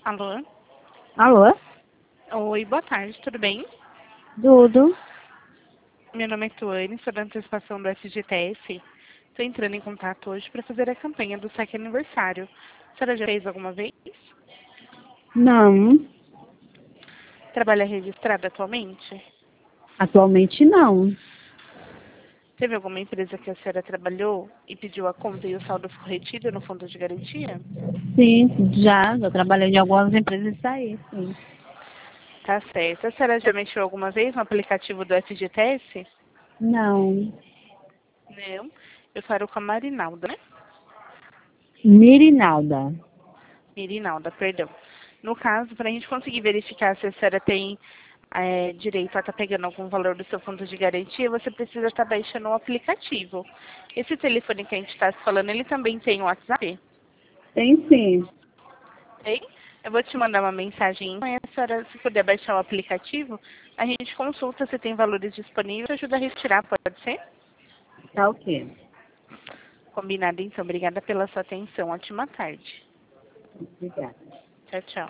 Alô? Alô? Oi, boa tarde, tudo bem? Tudo? Meu nome é Tuane, sou da antecipação do FGTS. Estou entrando em contato hoje para fazer a campanha do saque aniversário. A senhora já fez alguma vez? Não. Trabalha registrada atualmente? Atualmente não. Teve alguma empresa que a senhora trabalhou e pediu a conta e o saldo foi retido no fundo de garantia? Sim, já trabalhei em algumas empresas e saí, sim. Tá certo. A senhora já mexeu alguma vez no aplicativo do FGTS? Não. Não. Eu falo com a Marinalda, né? Mirinalda. Mirinalda, perdão. No caso, para a gente conseguir verificar se a senhora tem direito a estar pegando algum valor do seu fundo de garantia, você precisa estar baixando o aplicativo. Esse telefone que a gente está falando, ele também tem o WhatsApp? Tem sim. Tem? Eu vou te mandar uma mensagem. E a senhora, se puder baixar o aplicativo, a gente consulta se tem valores disponíveis e ajuda a retirar, pode ser? Tá ok. Combinado, então. Obrigada pela sua atenção. Ótima tarde. Obrigada. Tchau, tchau.